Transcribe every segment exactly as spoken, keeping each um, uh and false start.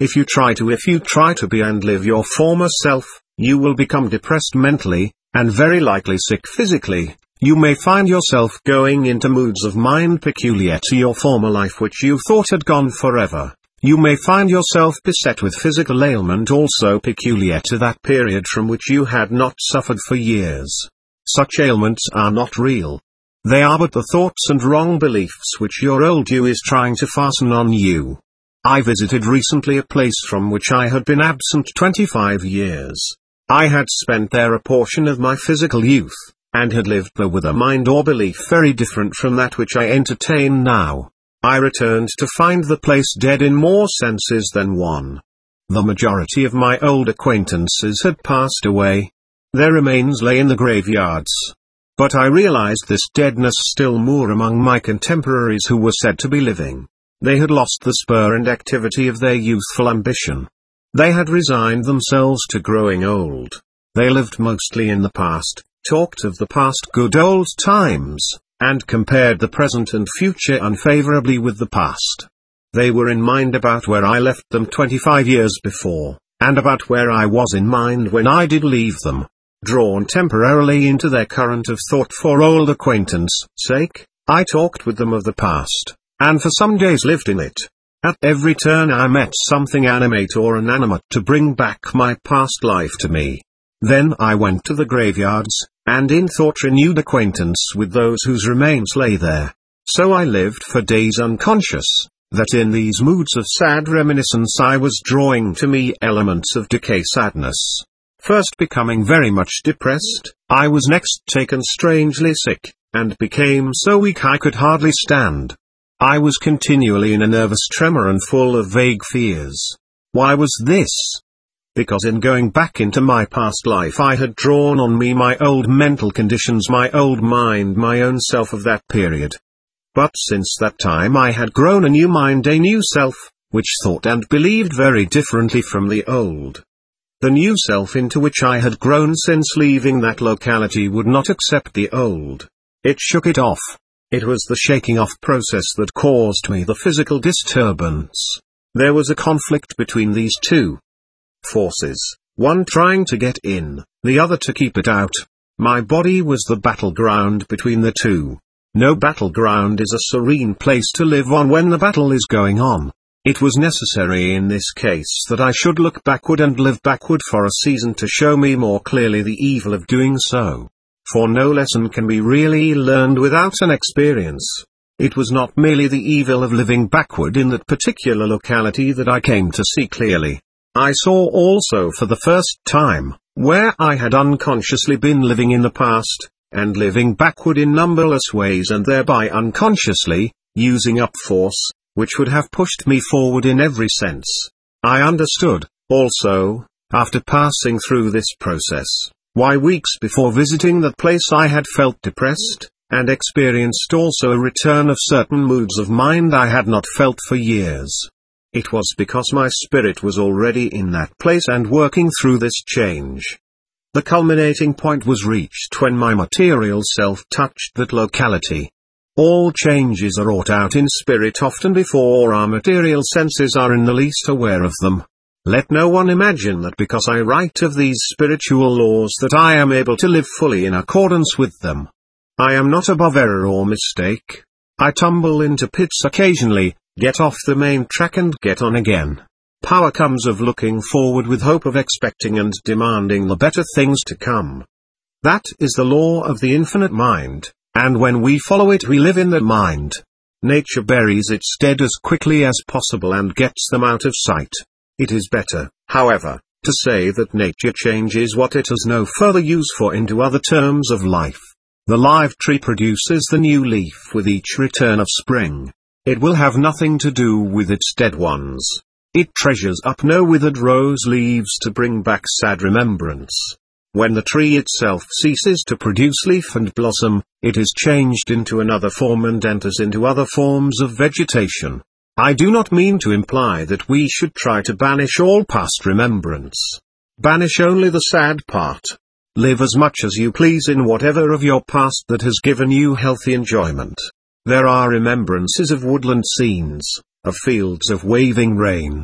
If you try to if you try to be and live your former self, you will become depressed mentally, and very likely sick physically. You may find yourself going into moods of mind peculiar to your former life which you thought had gone forever. You may find yourself beset with physical ailment also peculiar to that period from which you had not suffered for years. Such ailments are not real. They are but the thoughts and wrong beliefs which your old you is trying to fasten on you. I visited recently a place from which I had been absent twenty-five years. I had spent there a portion of my physical youth, and had lived there with a mind or belief very different from that which I entertain now. I returned to find the place dead in more senses than one. The majority of my old acquaintances had passed away. Their remains lay in the graveyards. But I realized this deadness still more among my contemporaries who were said to be living. They had lost the spur and activity of their youthful ambition. They had resigned themselves to growing old. They lived mostly in the past, talked of the past good old times, and compared the present and future unfavorably with the past. They were in mind about where I left them twenty-five years before, and about where I was in mind when I did leave them. Drawn temporarily into their current of thought for old acquaintance' sake, I talked with them of the past, and for some days lived in it. At every turn I met something animate or inanimate to bring back my past life to me. Then I went to the graveyards, and in thought renewed acquaintance with those whose remains lay there. So I lived for days unconscious, that in these moods of sad reminiscence I was drawing to me elements of decay sadness. First becoming very much depressed, I was next taken strangely sick, and became so weak I could hardly stand. I was continually in a nervous tremor and full of vague fears. Why was this? Because in going back into my past life I had drawn on me my old mental conditions, my old mind, my own self of that period. But since that time I had grown a new mind, a new self, which thought and believed very differently from the old. The new self into which I had grown since leaving that locality would not accept the old. It shook it off. It was the shaking off process that caused me the physical disturbance. There was a conflict between these two forces, one trying to get in, the other to keep it out. My body was the battleground between the two. No battleground is a serene place to live on when the battle is going on. It was necessary in this case that I should look backward and live backward for a season to show me more clearly the evil of doing so. For no lesson can be really learned without an experience. It was not merely the evil of living backward in that particular locality that I came to see clearly. I saw also for the first time, where I had unconsciously been living in the past, and living backward in numberless ways and thereby unconsciously, using up force, which would have pushed me forward in every sense. I understood, also, after passing through this process, why weeks before visiting that place I had felt depressed, and experienced also a return of certain moods of mind I had not felt for years. It was because my spirit was already in that place and working through this change. The culminating point was reached when my material self touched that locality. All changes are wrought out in spirit often before our material senses are in the least aware of them. Let no one imagine that because I write of these spiritual laws that I am able to live fully in accordance with them. I am not above error or mistake. I tumble into pits occasionally, get off the main track and get on again. Power comes of looking forward with hope of expecting and demanding the better things to come. That is the law of the infinite mind, and when we follow it we live in that mind. Nature buries its dead as quickly as possible and gets them out of sight. It is better, however, to say that nature changes what it has no further use for into other terms of life. The live tree produces the new leaf with each return of spring. It will have nothing to do with its dead ones. It treasures up no withered rose leaves to bring back sad remembrance. When the tree itself ceases to produce leaf and blossom, it is changed into another form and enters into other forms of vegetation. I do not mean to imply that we should try to banish all past remembrance. Banish only the sad part. Live as much as you please in whatever of your past that has given you healthy enjoyment. There are remembrances of woodland scenes, of fields of waving rain.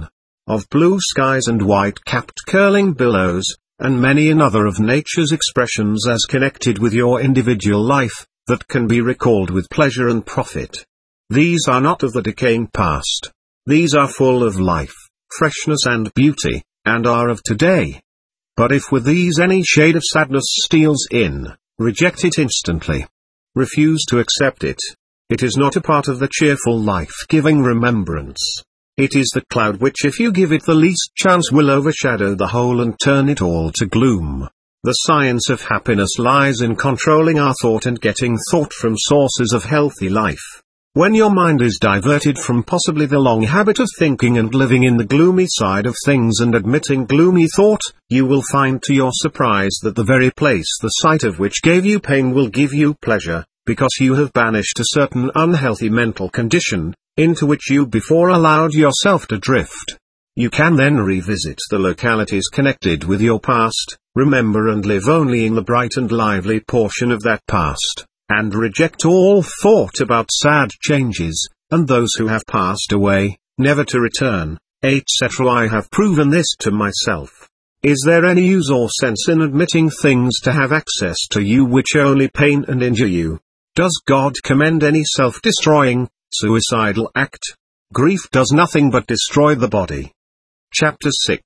of blue skies and white-capped curling billows, and many another of nature's expressions as connected with your individual life, that can be recalled with pleasure and profit. These are not of the decaying past. These are full of life, freshness and beauty, and are of today. But if with these any shade of sadness steals in, reject it instantly. Refuse to accept it. It is not a part of the cheerful life-giving remembrance. It is the cloud which, if you give it the least chance, will overshadow the whole and turn it all to gloom. The science of happiness lies in controlling our thought and getting thought from sources of healthy life. When your mind is diverted from possibly the long habit of thinking and living in the gloomy side of things and admitting gloomy thought, you will find to your surprise that the very place the sight of which gave you pain will give you pleasure, because you have banished a certain unhealthy mental condition, into which you before allowed yourself to drift. You can then revisit the localities connected with your past, remember and live only in the bright and lively portion of that past, and reject all thought about sad changes, and those who have passed away, never to return, et cetera. I have proven this to myself. Is there any use or sense in admitting things to have access to you which only pain and injure you? Does God commend any self-destroying, suicidal act? Grief does nothing but destroy the body. Chapter six.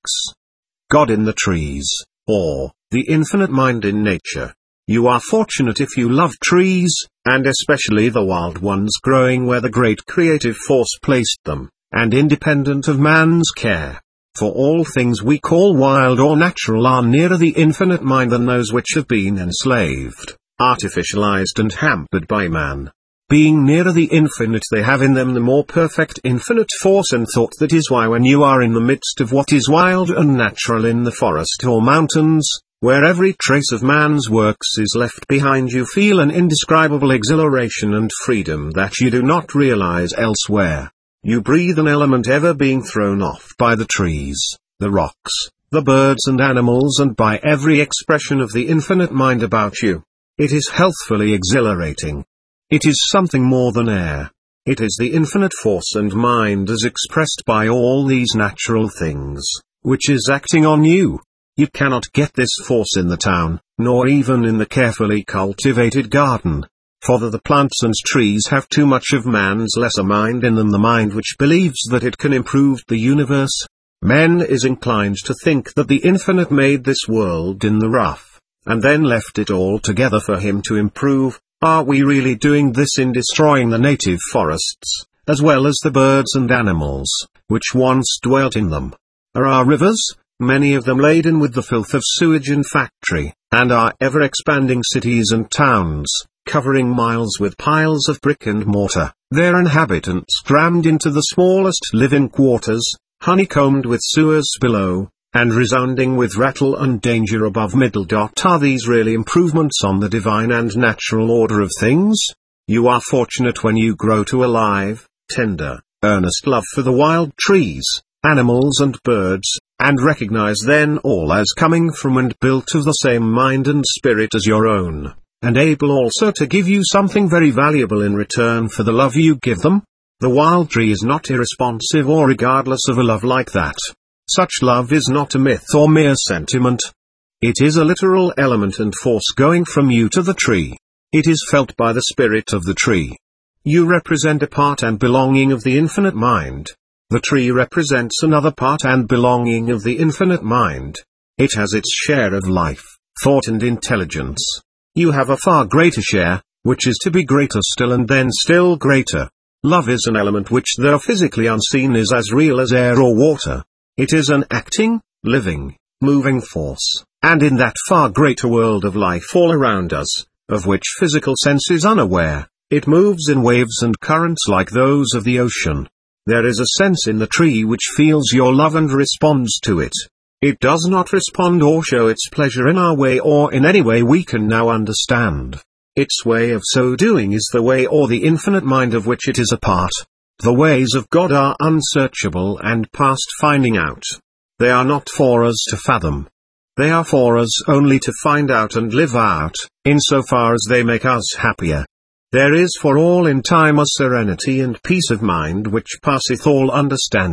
God in the trees, or, the infinite mind in nature. You are fortunate if you love trees, and especially the wild ones growing where the great creative force placed them, and independent of man's care. For all things we call wild or natural are nearer the infinite mind than those which have been enslaved, artificialized and hampered by man. Being nearer the infinite, they have in them the more perfect infinite force and thought. That is why when you are in the midst of what is wild and natural in the forest or mountains, where every trace of man's works is left behind, you feel an indescribable exhilaration and freedom that you do not realize elsewhere. You breathe an element ever being thrown off by the trees, the rocks, the birds and animals, and by every expression of the infinite mind about you. It is healthfully exhilarating. It is something more than air. It is the infinite force and mind as expressed by all these natural things, which is acting on you. You cannot get this force in the town, nor even in the carefully cultivated garden. For the plants and trees have too much of man's lesser mind in them, the mind which believes that it can improve the universe. Man is inclined to think that the infinite made this world in the rough, and then left it all together for him to improve. Are we really doing this in destroying the native forests, as well as the birds and animals, which once dwelt in them? Are our rivers, many of them laden with the filth of sewage and factory, and our ever-expanding cities and towns, covering miles with piles of brick and mortar, their inhabitants crammed into the smallest living quarters, honeycombed with sewers below, and resounding with rattle and danger above? Middle dot. Are these really improvements on the divine and natural order of things? You are fortunate when you grow to a live, tender, earnest love for the wild trees, animals and birds, and recognize then all as coming from and built of the same mind and spirit as your own, and able also to give you something very valuable in return for the love you give them. The wild tree is not irresponsive or regardless of a love like that. Such love is not a myth or mere sentiment. It is a literal element and force going from you to the tree. It is felt by the spirit of the tree. You represent a part and belonging of the infinite mind. The tree represents another part and belonging of the infinite mind. It has its share of life, thought and intelligence. You have a far greater share, which is to be greater still and then still greater. Love is an element which, though physically unseen, is as real as air or water. It is an acting, living, moving force, and in that far greater world of life all around us, of which physical sense is unaware, it moves in waves and currents like those of the ocean. There is a sense in the tree which feels your love and responds to it. It does not respond or show its pleasure in our way or in any way we can now understand. Its way of so doing is the way or the infinite mind of which it is a part. The ways of God are unsearchable and past finding out. They are not for us to fathom. They are for us only to find out and live out, insofar as they make us happier. There is for all in time a serenity and peace of mind which passeth all understanding,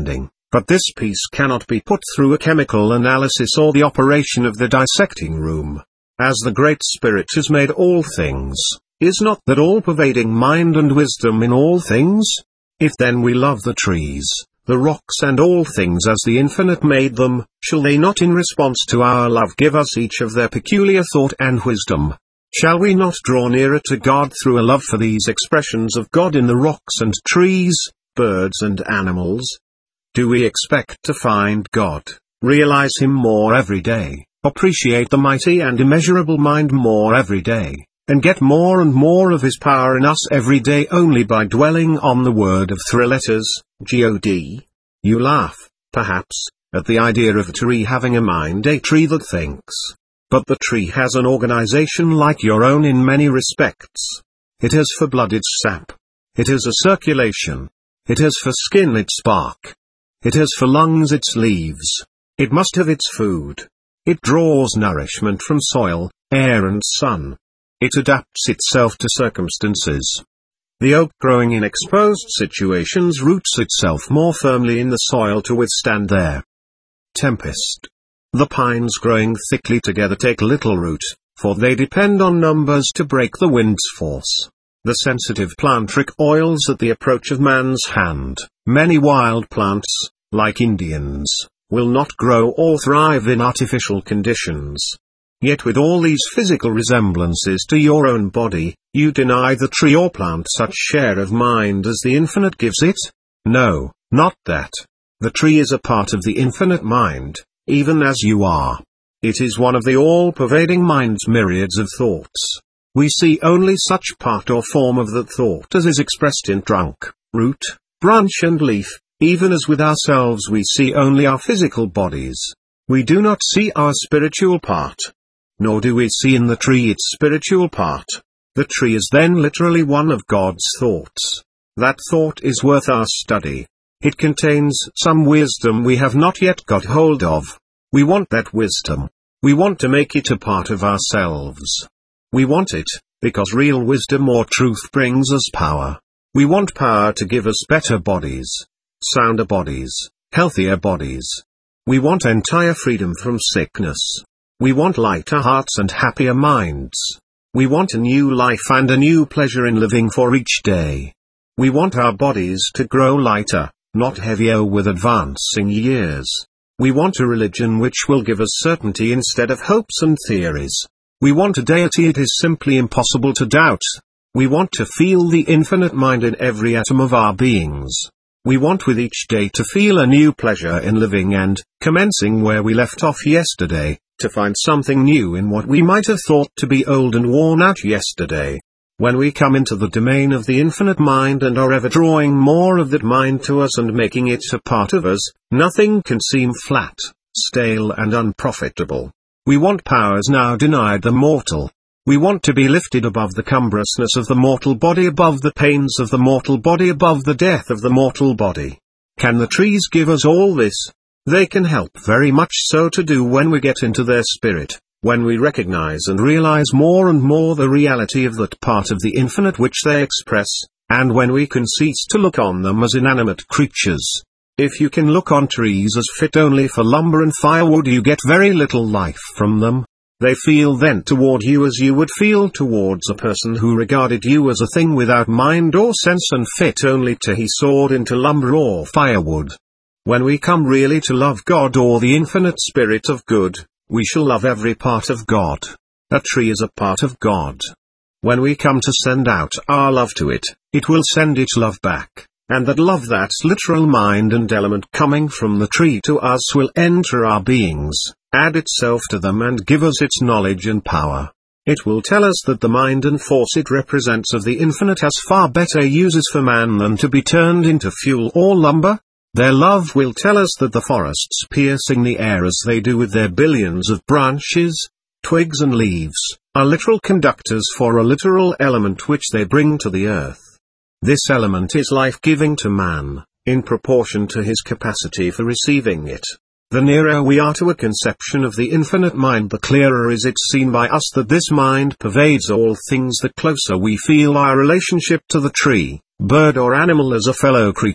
But this peace cannot be put through a chemical analysis or the operation of the dissecting room. As the Great Spirit has made all things, is not that all-pervading mind and wisdom in all things? If then we love the trees, the rocks and all things as the Infinite made them, shall they not in response to our love give us each of their peculiar thought and wisdom? Shall we not draw nearer to God through a love for these expressions of God in the rocks and trees, birds and animals? Do we expect to find God, realize Him more every day, appreciate the mighty and immeasurable mind more every day, and get more and more of His power in us every day only by dwelling on the word of three letters, God? You laugh, perhaps, at the idea of a tree having a mind, a tree that thinks. But the tree has an organization like your own in many respects. It has for blood its sap. It has a circulation. It has for skin its bark. It has for lungs its leaves. It must have its food. It draws nourishment from soil, air and sun. It adapts itself to circumstances. The oak growing in exposed situations roots itself more firmly in the soil to withstand their tempest. The pines growing thickly together take little root, for they depend on numbers to break the wind's force. The sensitive plant recoils at the approach of man's hand. Many wild plants, like Indians, will not grow or thrive in artificial conditions. Yet with all these physical resemblances to your own body, you deny the tree or plant such share of mind as the Infinite gives it? No, not that. The tree is a part of the Infinite mind, even as you are. It is one of the all-pervading mind's myriads of thoughts. We see only such part or form of that thought as is expressed in trunk, root, branch and leaf, even as with ourselves we see only our physical bodies. We do not see our spiritual part. Nor do we see in the tree its spiritual part. The tree is then literally one of God's thoughts. That thought is worth our study. It contains some wisdom we have not yet got hold of. We want that wisdom. We want to make it a part of ourselves. We want it, because real wisdom or truth brings us power. We want power to give us better bodies, sounder bodies, healthier bodies. We want entire freedom from sickness. We want lighter hearts and happier minds. We want a new life and a new pleasure in living for each day. We want our bodies to grow lighter, not heavier with advancing years. We want a religion which will give us certainty instead of hopes and theories. We want a deity it is simply impossible to doubt. We want to feel the Infinite mind in every atom of our beings. We want with each day to feel a new pleasure in living and, commencing where we left off yesterday, to find something new in what we might have thought to be old and worn out yesterday. When we come into the domain of the Infinite mind and are ever drawing more of that mind to us and making it a part of us, nothing can seem flat, stale and unprofitable. We want powers now denied the mortal. We want to be lifted above the cumbrousness of the mortal body, above the pains of the mortal body, above the death of the mortal body. Can the trees give us all this? They can help very much so to do when we get into their spirit, when we recognize and realize more and more the reality of that part of the Infinite which they express, and when we can cease to look on them as inanimate creatures. If you can look on trees as fit only for lumber and firewood, you get very little life from them. They feel then toward you as you would feel towards a person who regarded you as a thing without mind or sense and fit only to he soared into lumber or firewood. When we come really to love God or the Infinite Spirit of good, we shall love every part of God. A tree is a part of God. When we come to send out our love to it, it will send its love back, and that love, that literal mind and element coming from the tree to us, will enter our beings, add itself to them and give us its knowledge and power. It will tell us that the mind and force it represents of the Infinite has far better uses for man than to be turned into fuel or lumber. Their love will tell us that the forests piercing the air as they do with their billions of branches, twigs and leaves, are literal conductors for a literal element which they bring to the earth. This element is life-giving to man, in proportion to his capacity for receiving it. The nearer we are to a conception of the Infinite mind, the clearer is it seen by us that this mind pervades all things. The closer we feel our relationship to the tree, bird or animal as a fellow creature,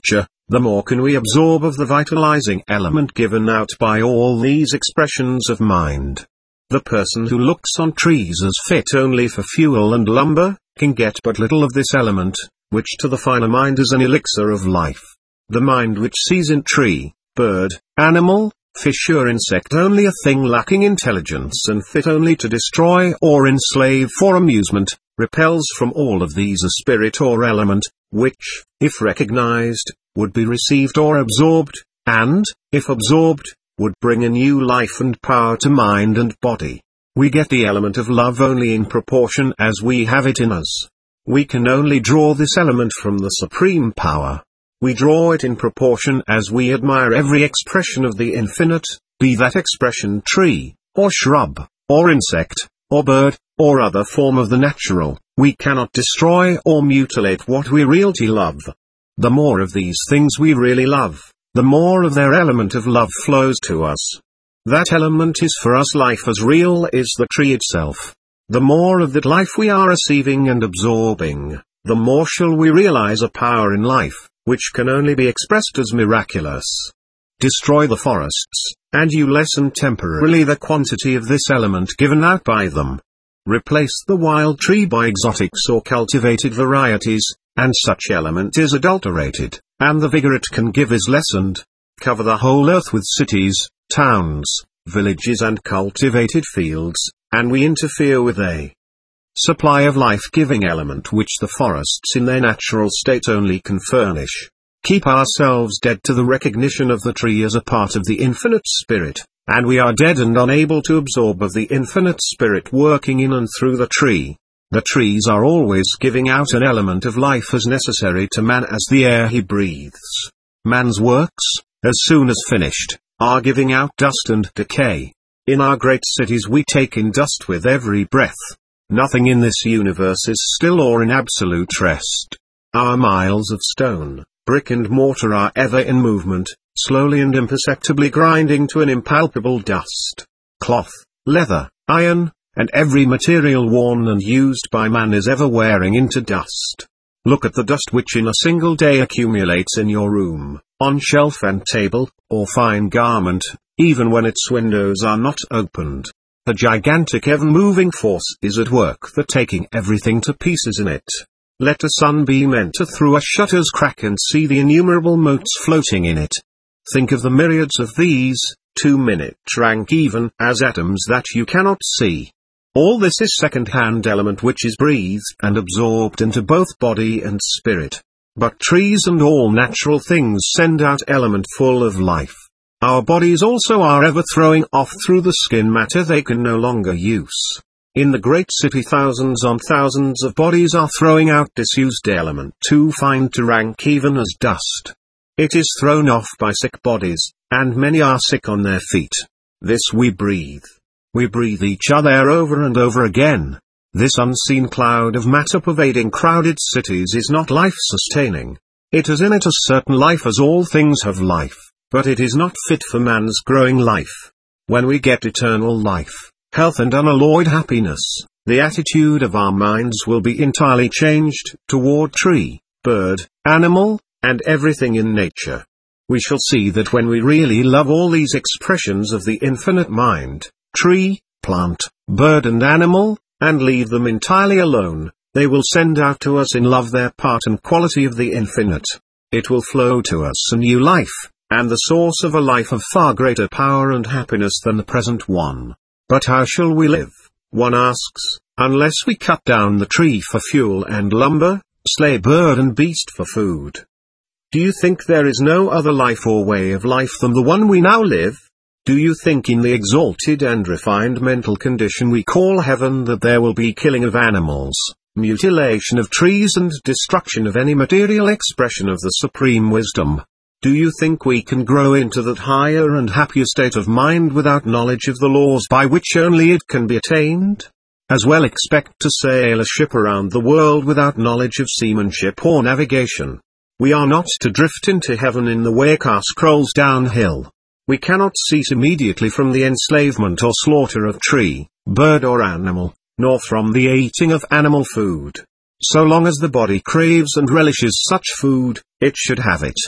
the more can we absorb of the vitalizing element given out by all these expressions of mind. The person who looks on trees as fit only for fuel and lumber, can get but little of this element, which to the finer mind is an elixir of life. The mind which sees in tree, bird, animal, fish or insect only a thing lacking intelligence and fit only to destroy or enslave for amusement, repels from all of these a spirit or element, which, if recognized, would be received or absorbed, and, if absorbed, would bring a new life and power to mind and body. We get the element of love only in proportion as we have it in us. We can only draw this element from the supreme power. We draw it in proportion as we admire every expression of the infinite, be that expression tree, or shrub, or insect, or bird, or other form of the natural. We cannot destroy or mutilate what we really love. The more of these things we really love, the more of their element of love flows to us. That element is for us life as real is the tree itself. The more of that life we are receiving and absorbing, the more shall we realize a power in life, which can only be expressed as miraculous. Destroy the forests, and you lessen temporarily the quantity of this element given out by them. Replace the wild tree by exotics or cultivated varieties, and such element is adulterated, and the vigor it can give is lessened. Cover the whole earth with cities, towns, villages and cultivated fields, and we interfere with a supply of life-giving element which the forests in their natural state only can furnish. Keep ourselves dead to the recognition of the tree as a part of the infinite spirit, and we are dead and unable to absorb of the infinite spirit working in and through the tree. The trees are always giving out an element of life as necessary to man as the air he breathes. Man's works, as soon as finished, are giving out dust and decay. In our great cities we take in dust with every breath. Nothing in this universe is still or in absolute rest. Our miles of stone, brick and mortar are ever in movement, slowly and imperceptibly grinding to an impalpable dust. Cloth, leather, iron, and every material worn and used by man is ever wearing into dust. Look at the dust which in a single day accumulates in your room, on shelf and table, or fine garment, even when its windows are not opened. A gigantic ever-moving force is at work that taking everything to pieces in it. Let a sunbeam enter through a shutter's crack and see the innumerable motes floating in it. Think of the myriads of these, two-minute rank even as atoms that you cannot see. All this is second-hand element which is breathed and absorbed into both body and spirit. But trees and all natural things send out element full of life. Our bodies also are ever throwing off through the skin matter they can no longer use. In the great city thousands on thousands of bodies are throwing out disused element too fine to rank even as dust. It is thrown off by sick bodies, and many are sick on their feet. This we breathe. We breathe each other over and over again. This unseen cloud of matter pervading crowded cities is not life-sustaining. It has in it a certain life as all things have life, but it is not fit for man's growing life. When we get eternal life, health and unalloyed happiness, the attitude of our minds will be entirely changed toward tree, bird, animal, and everything in nature. We shall see that when we really love all these expressions of the infinite mind, tree, plant, bird and animal, and leave them entirely alone, they will send out to us in love their part and quality of the infinite. It will flow to us a new life, and the source of a life of far greater power and happiness than the present one. But how shall we live, one asks, unless we cut down the tree for fuel and lumber, slay bird and beast for food? Do you think there is no other life or way of life than the one we now live? Do you think in the exalted and refined mental condition we call heaven that there will be killing of animals, mutilation of trees and destruction of any material expression of the supreme wisdom? Do you think we can grow into that higher and happier state of mind without knowledge of the laws by which only it can be attained? As well expect to sail a ship around the world without knowledge of seamanship or navigation. We are not to drift into heaven in the way a car scrolls downhill. We cannot cease immediately from the enslavement or slaughter of tree, bird or animal, nor from the eating of animal food. So long as the body craves and relishes such food, it should have it.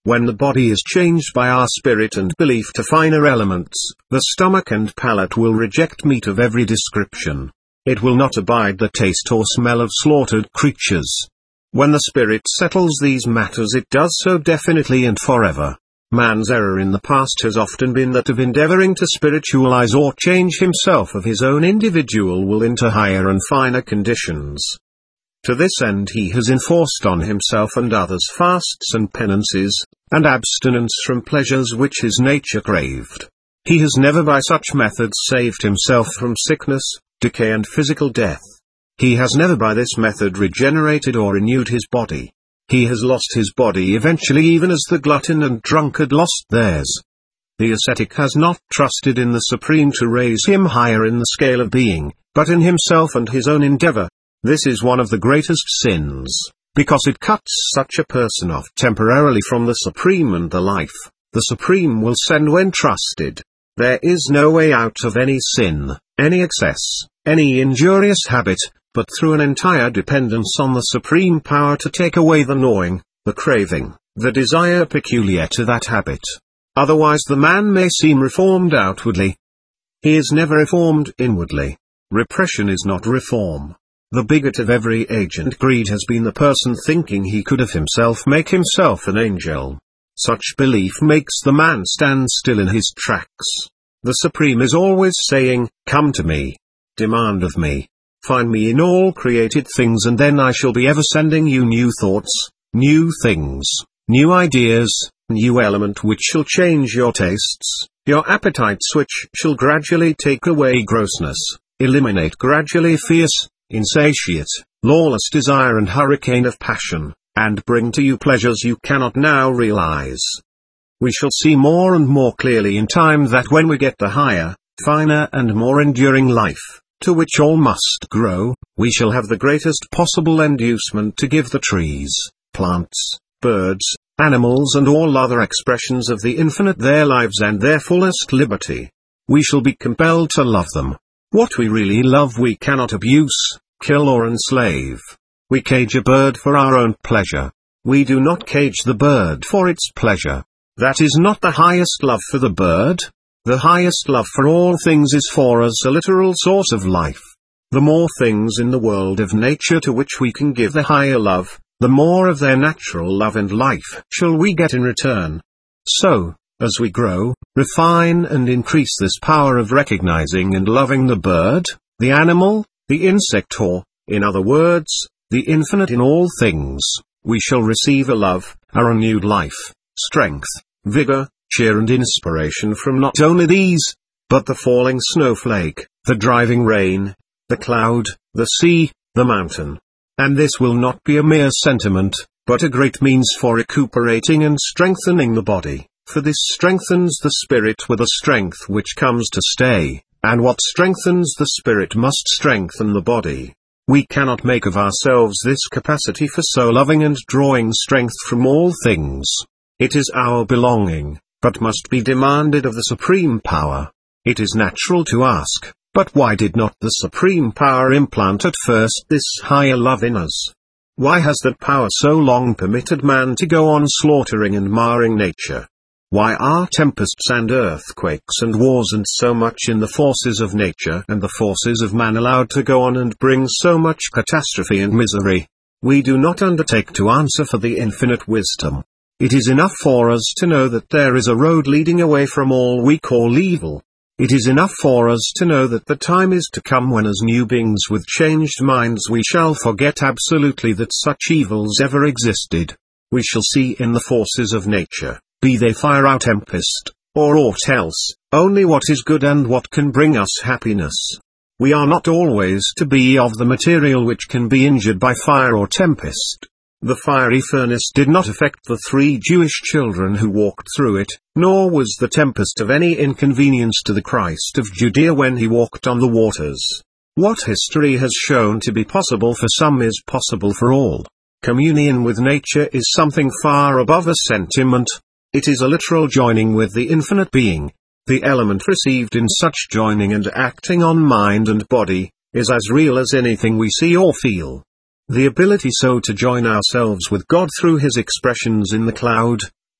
When the body is changed by our spirit and belief to finer elements, the stomach and palate will reject meat of every description. It will not abide the taste or smell of slaughtered creatures. When the spirit settles these matters, it does so definitely and forever. Man's error in the past has often been that of endeavoring to spiritualize or change himself of his own individual will into higher and finer conditions. To this end he has enforced on himself and others fasts and penances, and abstinence from pleasures which his nature craved. He has never by such methods saved himself from sickness, decay and physical death. He has never by this method regenerated or renewed his body. He has lost his body eventually, even as the glutton and drunkard lost theirs. The ascetic has not trusted in the Supreme to raise him higher in the scale of being, but in himself and his own endeavor. This is one of the greatest sins, because it cuts such a person off temporarily from the Supreme and the life the Supreme will send when trusted. There is no way out of any sin, any excess, any injurious habit, but through an entire dependence on the supreme power to take away the gnawing, the craving, the desire peculiar to that habit. Otherwise the man may seem reformed outwardly. He is never reformed inwardly. Repression is not reform. The bigot of every age and greed has been the person thinking he could of himself make himself an angel. Such belief makes the man stand still in his tracks. The Supreme is always saying, "Come to me. Demand of me. Find me in all created things, and then I shall be ever sending you new thoughts, new things, new ideas, new element which shall change your tastes, your appetites, which shall gradually take away grossness, eliminate gradually fierce, insatiate, lawless desire and hurricane of passion, and bring to you pleasures you cannot now realize." We shall see more and more clearly in time that when we get the higher, finer and more enduring life, to which all must grow, we shall have the greatest possible inducement to give the trees, plants, birds, animals and all other expressions of the infinite their lives and their fullest liberty. We shall be compelled to love them. What we really love we cannot abuse, kill or enslave. We cage a bird for our own pleasure. We do not cage the bird for its pleasure. That is not the highest love for the bird. The highest love for all things is for us a literal source of life. The more things in the world of nature to which we can give the higher love, the more of their natural love and life shall we get in return. So, as we grow, refine and increase this power of recognizing and loving the bird, the animal, the insect, or, in other words, the infinite in all things, we shall receive a love, a renewed life, strength, vigor, cheer and inspiration from not only these, but the falling snowflake, the driving rain, the cloud, the sea, the mountain. And this will not be a mere sentiment, but a great means for recuperating and strengthening the body, for this strengthens the spirit with a strength which comes to stay, and what strengthens the spirit must strengthen the body. We cannot make of ourselves this capacity for so loving and drawing strength from all things. It is our belonging, but must be demanded of the Supreme Power. It is natural to ask, but why did not the Supreme Power implant at first this higher love in us? Why has that power so long permitted man to go on slaughtering and marring nature? Why are tempests and earthquakes and wars and so much in the forces of nature and the forces of man allowed to go on and bring so much catastrophe and misery? We do not undertake to answer for the infinite wisdom. It is enough for us to know that there is a road leading away from all we call evil. It is enough for us to know that the time is to come when as new beings with changed minds we shall forget absolutely that such evils ever existed. We shall see in the forces of nature, be they fire or tempest, or aught else, only what is good and what can bring us happiness. We are not always to be of the material which can be injured by fire or tempest. The fiery furnace did not affect the three Jewish children who walked through it, nor was the tempest of any inconvenience to the Christ of Judea when he walked on the waters. What history has shown to be possible for some is possible for all. Communion with nature is something far above a sentiment. It is a literal joining with the infinite being. The element received in such joining and acting on mind and body, is as real as anything we see or feel. The ability so to join ourselves with God through his expressions in the cloud,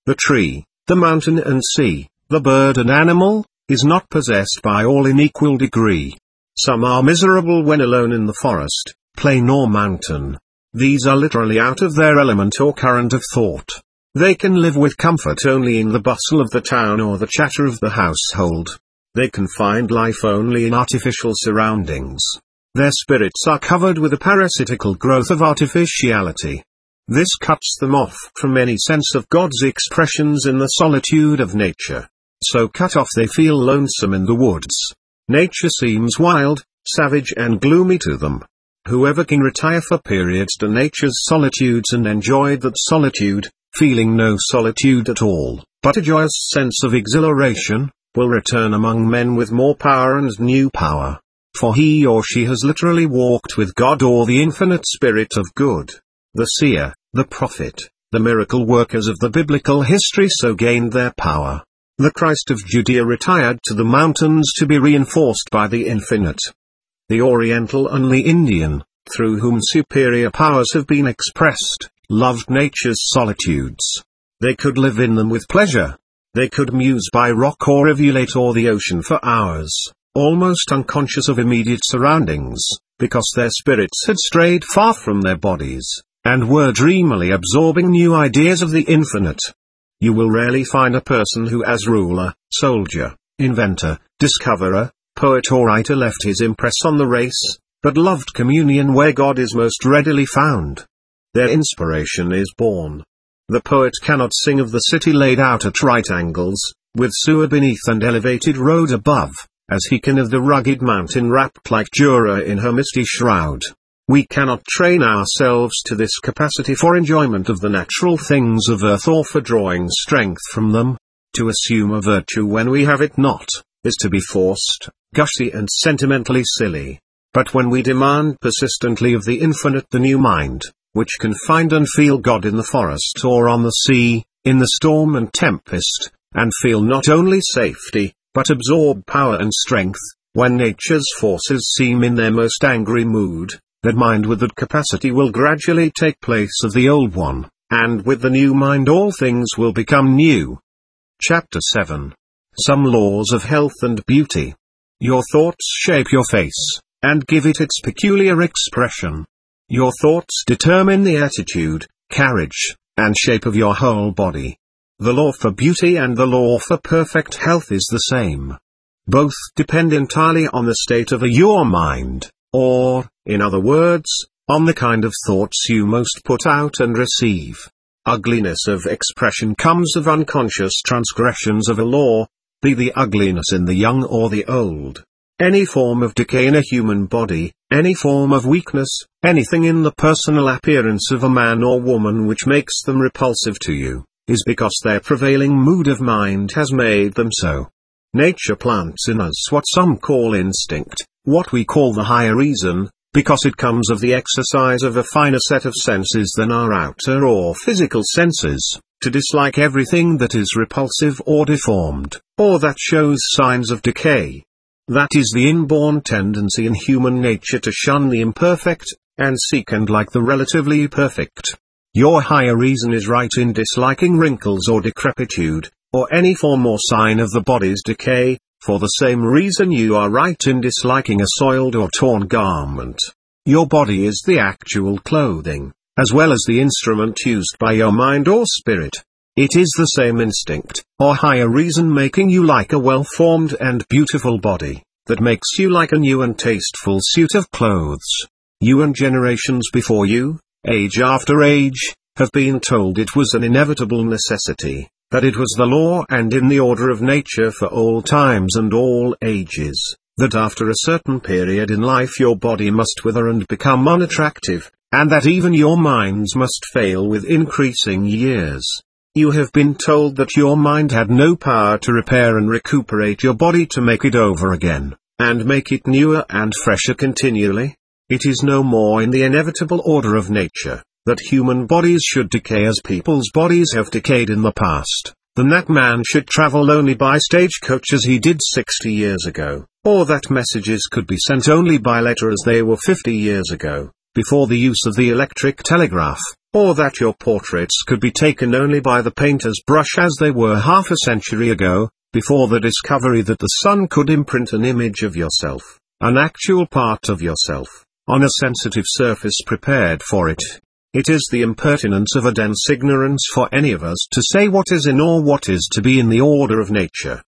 the tree, the mountain and sea, the bird and animal, is not possessed by all in equal degree. Some are miserable when alone in the forest, plain or mountain. These are literally out of their element or current of thought. They can live with comfort only in the bustle of the town or the chatter of the household. They can find life only in artificial surroundings. Their spirits are covered with a parasitical growth of artificiality. This cuts them off from any sense of God's expressions in the solitude of nature. So cut off they feel lonesome in the woods. Nature seems wild, savage and gloomy to them. Whoever can retire for periods to nature's solitudes and enjoy that solitude, feeling no solitude at all, but a joyous sense of exhilaration, will return among men with more power and new power. For he or she has literally walked with God or the infinite spirit of good. The seer, the prophet, the miracle workers of the biblical history so gained their power. The Christ of Judea retired to the mountains to be reinforced by the infinite. The Oriental and the Indian, through whom superior powers have been expressed, loved nature's solitudes. They could live in them with pleasure. They could muse by rock or rivulet or the ocean for hours, almost unconscious of immediate surroundings, because their spirits had strayed far from their bodies, and were dreamily absorbing new ideas of the infinite. You will rarely find a person who as ruler, soldier, inventor, discoverer, poet or writer left his impress on the race, but loved communion where God is most readily found. Their inspiration is born. The poet cannot sing of the city laid out at right angles, with sewer beneath and elevated road above, as he can of the rugged mountain wrapped like Jura in her misty shroud. We cannot train ourselves to this capacity for enjoyment of the natural things of earth or for drawing strength from them. To assume a virtue when we have it not, is to be forced, gushy and sentimentally silly. But when we demand persistently of the infinite the new mind, which can find and feel God in the forest or on the sea, in the storm and tempest, and feel not only safety, but absorb power and strength, when nature's forces seem in their most angry mood, that mind with that capacity will gradually take place of the old one, and with the new mind all things will become new. Chapter seven. Some Laws of Health and Beauty. Your thoughts shape your face, and give it its peculiar expression. Your thoughts determine the attitude, carriage, and shape of your whole body. The law for beauty and the law for perfect health is the same. Both depend entirely on the state of your mind, or, in other words, on the kind of thoughts you most put out and receive. Ugliness of expression comes of unconscious transgressions of a law, be the ugliness in the young or the old. Any form of decay in a human body, any form of weakness, anything in the personal appearance of a man or woman which makes them repulsive to you, is because their prevailing mood of mind has made them so. Nature plants in us what some call instinct, what we call the higher reason, because it comes of the exercise of a finer set of senses than our outer or physical senses, to dislike everything that is repulsive or deformed, or that shows signs of decay. That is the inborn tendency in human nature to shun the imperfect, and seek and like the relatively perfect. Your higher reason is right in disliking wrinkles or decrepitude, or any form or sign of the body's decay, for the same reason you are right in disliking a soiled or torn garment. Your body is the actual clothing, as well as the instrument used by your mind or spirit. It is the same instinct, or higher reason making you like a well-formed and beautiful body, that makes you like a new and tasteful suit of clothes. You and generations before you, age after age, have been told it was an inevitable necessity, that it was the law and in the order of nature for all times and all ages, that after a certain period in life your body must wither and become unattractive, and that even your minds must fail with increasing years. You have been told that your mind had no power to repair and recuperate your body to make it over again, and make it newer and fresher continually. It is no more in the inevitable order of nature, that human bodies should decay as people's bodies have decayed in the past, than that man should travel only by stagecoach as he did sixty years ago, or that messages could be sent only by letter as they were fifty years ago. before the use of the electric telegraph, or that your portraits could be taken only by the painter's brush as they were half a century ago, before the discovery that the sun could imprint an image of yourself, an actual part of yourself, on a sensitive surface prepared for it. It is the impertinence of a dense ignorance for any of us to say what is in or what is to be in the order of nature.